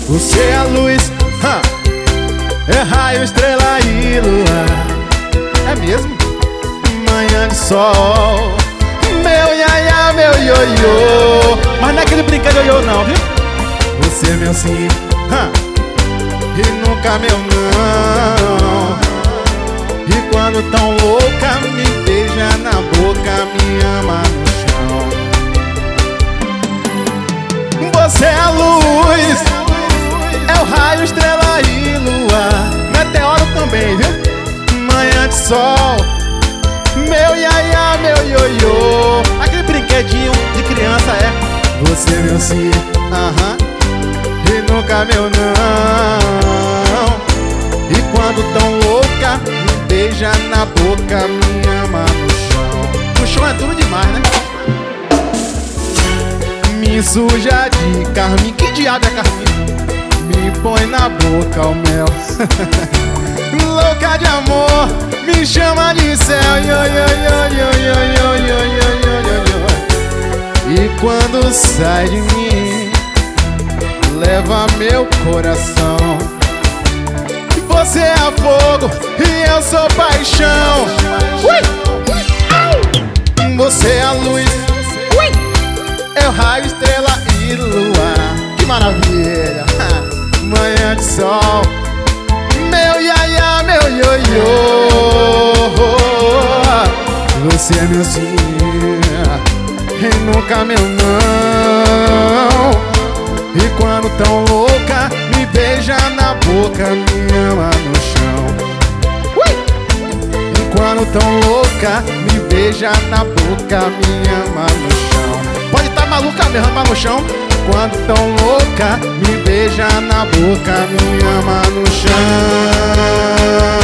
Você é a luz, é raio, estrela e lua. É mesmo? Manhã de sol, meu iaiá, meu ioiô. Mas não é aquele brinquedo ioiô não, viu? Você é meu sim, e nunca meu não. E quando tão louca, me beija na boca, me ama no chão. Você é a luz, é o raio, estrela e lua. Meteoro também, viu? Manhã de sol, meu iaiá, meu ioiô. Aquele brinquedinho de criança é. Você é meu sim, e nunca meu não. E quando tão louca, me beija na boca, me ama no chão. No chão é tudo demais, né? Me suja de carmim. Que diabo é carmim? Me põe na boca o mel. Louca de amor, me chama de céu. E quando sai de mim, leva meu coração. Você é fogo e eu sou paixão. Você é a luz, é o raio, estrela e lua. Que maravilha! Manhã de sol, meu iaiá, meu ioiô. Você é meu sim, e nunca meu não. E quando tão louca, me beija na boca, me ama no chão. E quando tão louca, me beija na boca, me ama no chão. Pode estar maluca mesmo, ama no chão. Quando tão louca, me beija na boca, me ama no chão.